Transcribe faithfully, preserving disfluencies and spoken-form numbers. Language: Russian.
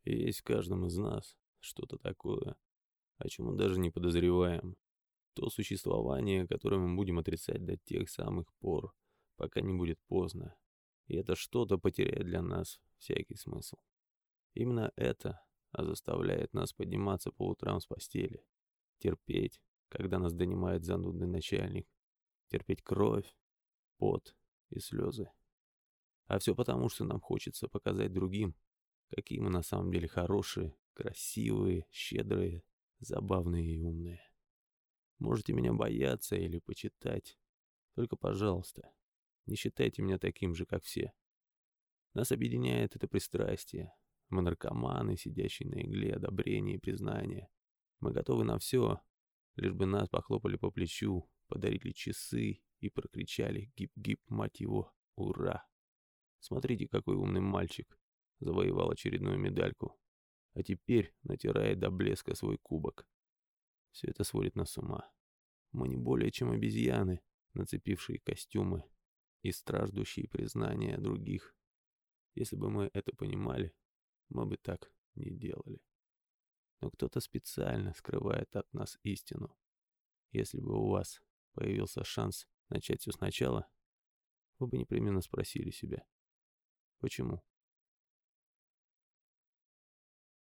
И есть в каждом из нас что-то такое, о чем мы даже не подозреваем. То существование, которое мы будем отрицать до тех самых пор, пока не будет поздно. И это что-то потеряет для нас всякий смысл. Именно это а заставляет нас подниматься по утрам с постели, терпеть, когда нас донимает занудный начальник, терпеть кровь, пот и слезы. А все потому, что нам хочется показать другим, какие мы на самом деле хорошие, красивые, щедрые, забавные и умные. Можете меня бояться или почитать, только, пожалуйста, не считайте меня таким же, как все. Нас объединяет это пристрастие. Мы наркоманы, сидящие на игле одобрения и признания. Мы готовы на все, лишь бы нас похлопали по плечу, подарили часы и прокричали «Гип-гип, мать его, ура!». Смотрите, какой умный мальчик завоевал очередную медальку, а теперь натирает до блеска свой кубок. Все это сводит нас с ума. Мы не более чем обезьяны, нацепившие костюмы и страждущие признания других. Если бы мы это понимали, мы бы так не делали. Но кто-то специально скрывает от нас истину. Если бы у вас появился шанс начать все сначала, вы бы непременно спросили себя, почему?